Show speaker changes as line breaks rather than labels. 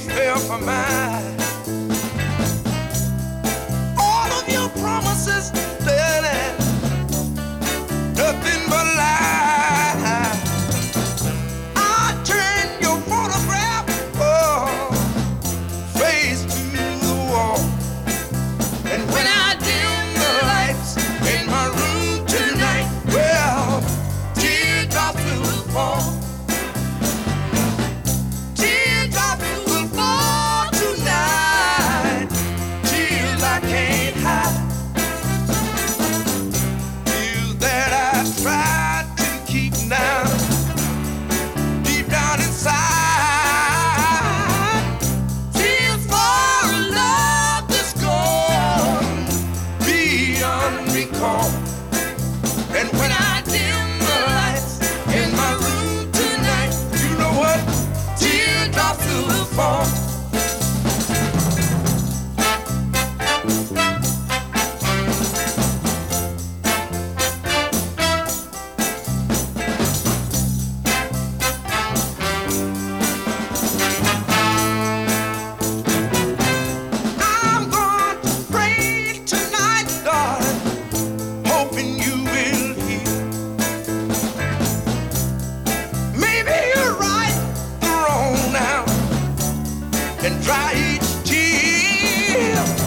fell for mine. All of your promises, darling, nothing but lies. I turned your photograph, oh, face to the wall. And when I dim the lights in my room tonight, well, teardrops will fall. Teardrops will fall tonight. Tears I can't hide. Tears that I tried to keep now, deep down inside. Tears for a love that's gone beyond recall. And when I dim the lights in my room tonight, you know what? Teardrops will fall. I'm going to pray tonight, darling, hoping you will hear. Maybe you're right or wrong now, and dry each tear.